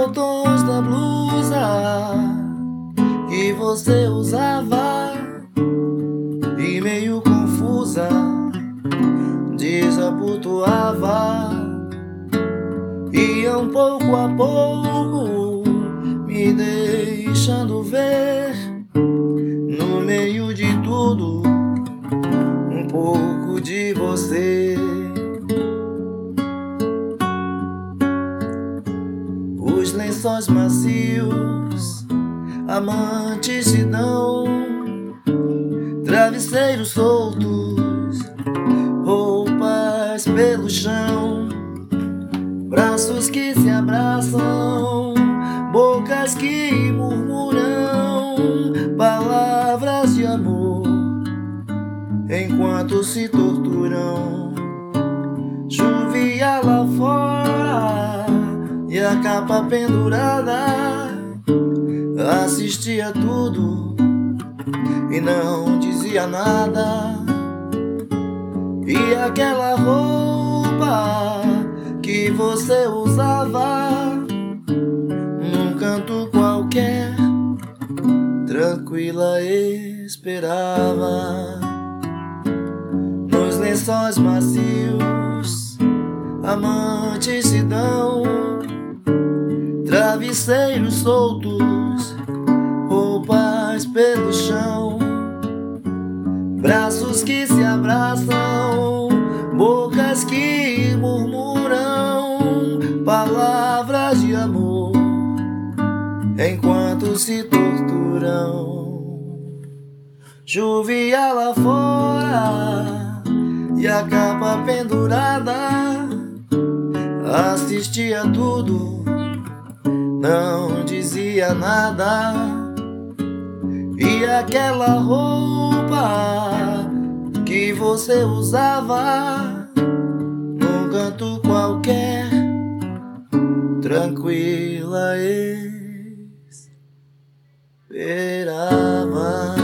botões da blusa que você usava, e meio confusa desabotoava, ia pouco a pouco me deixando ver, no meio de tudo, um pouco de você. Os lençóis macios, amantes se dão, travesseiros soltos, roupas pelo chão, braços que se abraçam, bocas que murmuram palavras de amor enquanto se torturam. Chovia lá fora e a capa pendurada, assistia tudo e não dizia nada. E aquela roupa que você usava, num canto qualquer, tranquila esperava. Nos lençóis macios, amantes se dão, travesseiros soltos, roupas pelo chão, braços que se abraçam, bocas que murmuram palavras de amor enquanto se torturam. Chovia lá fora e a capa pendurada, assistia tudo, não dizia nada. E aquela roupa que você usava, num canto qualquer, tranquila esperava.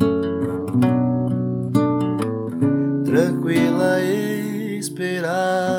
Tranquila esperava.